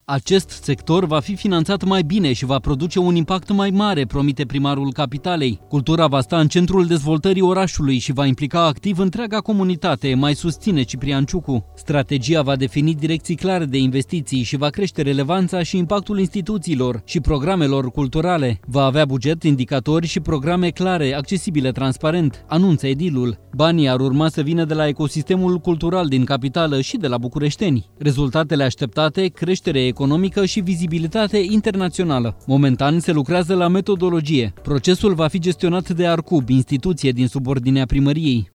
Acest sector va fi finanțat mai bine și va produce un impact mai mare, promite primarul capitalei. Cultura va sta în centrul dezvoltării orașului și va implica activ întreaga comunitate, mai susține Ciprian Ciucu. Strategia va defini direcții clare de investiții și va crește relevanța și impactul instituțiilor și programelor culturale. Va avea buget, indicatori și programe clare, accesibile transparent, anunță edilul. Banii ar urma să vină de la ecosistemul cultural din capitală și de la bucureșteni. Rezultatele așteptate, creștere economică și vizibilitate internațională. Momentan se lucrează la metodologie. Procesul va fi gestionat de Arcub, instituție din subordinea primăriei.